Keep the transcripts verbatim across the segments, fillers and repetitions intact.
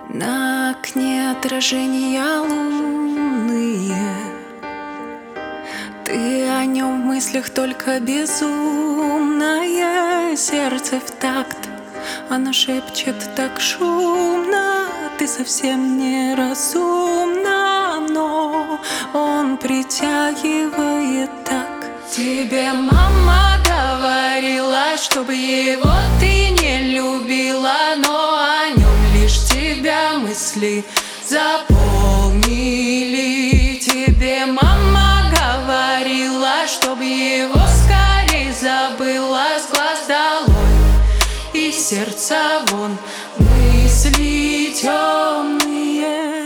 На окне отражения лунные. Ты о нем в мыслях только безумное. Сердце в такт, оно шепчет так шумно. Ты совсем не разумна, но он притягивает так. Тебе мама говорила, чтобы его ты не любила, но о нем лишь тебя мысли заполнили. Тебе мама говорила, чтобы его скорей забыла, с глаз долой и сердца вон мысли темные.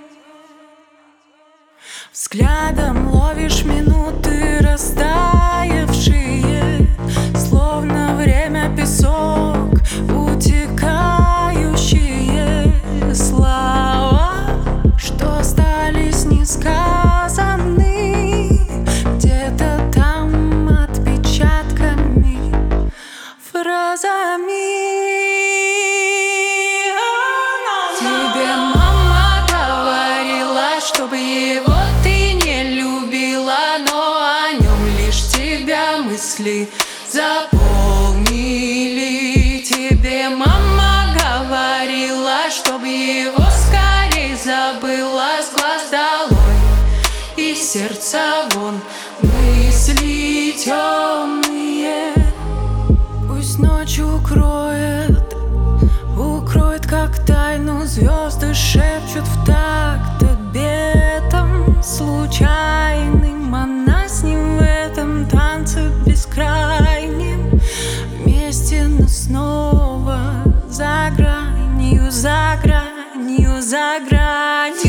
Взглядом ловишь минуты растаявшие, словно время песок, утекающие слова, что остались несказаны где-то там отпечатками, фразами. Тебе мама говорила, чтобы его ты не любила, но о нем лишь тебя мысли заполнили. Тебе мама говорила, чтобы его скорей забыла, с глаз долой и сердца вон мысли темные. Пусть ночь укроет, укроет как тайну, звезды шепчут в такт обетом случайным. Она с ним в этом танце бескрайнем, вместе, но снова за гранью, за гранью, за гранью.